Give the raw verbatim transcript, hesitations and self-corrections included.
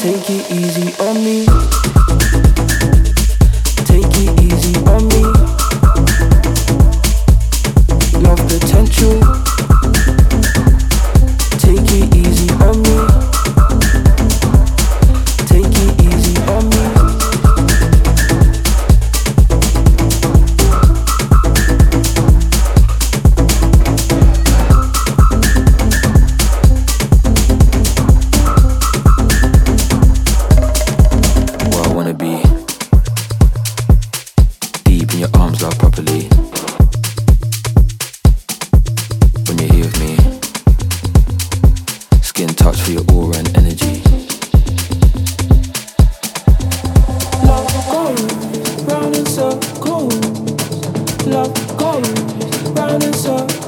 Take it easy on me. Take it easy on me. Love potential. Take it easy on me. Take it easy on me. Love goes round in circles, round in circles.